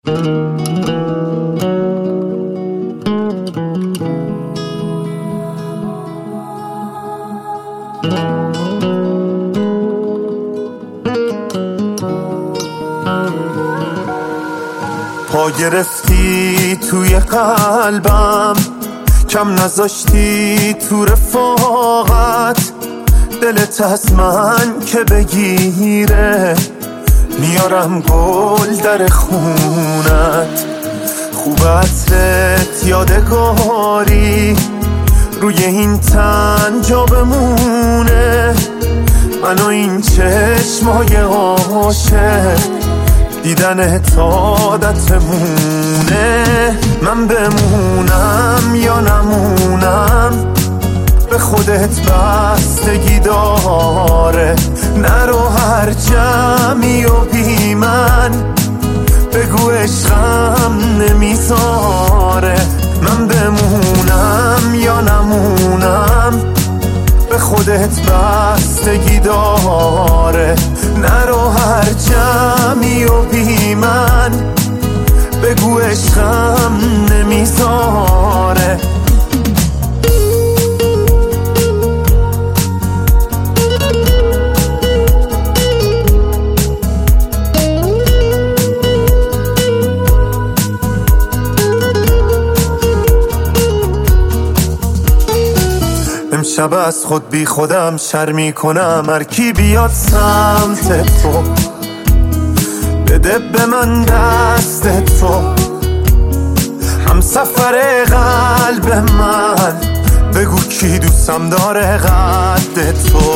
پا گرفتی توی قلبم، کم نذاشتی تو رفاقت، دلت از من که بگیره میارم گل در خونت. خوب عطرت یادگاری روی این تن جا بمونه، من و این چشمای عاشق دیدن عادتمونه. من بمونم یا نمونم به خودت بستگی داره، نرو هر جمعی و بی من بگو عشقم نمیذاره. من بمونم یا نمونم به خودت بستگی داره، نرو هر جمعی و بی من بگو عشقم نمیذاره. امشب از خود بی خودم شرمی کنم، هر کی بیاد سمت تو بده به من دست تو، هم سفر قلب من بگو کی دوستم داره قد تو.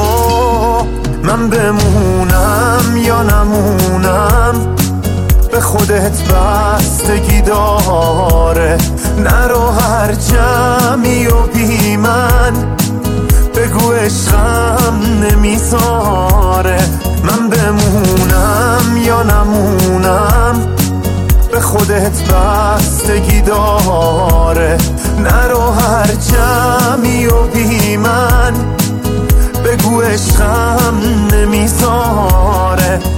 من بمونم یا نمونم به خودت بستگی داره، نرو هر جمعی و بی من بگو عشقم نمیذاره. من بمونم یا نمونم به خودت بستگی داره، نرو هر جمعی و بی من بگو عشقم نمیذاره.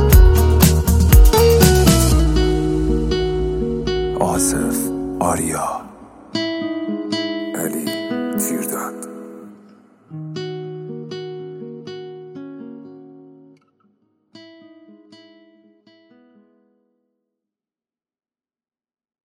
آصف آریا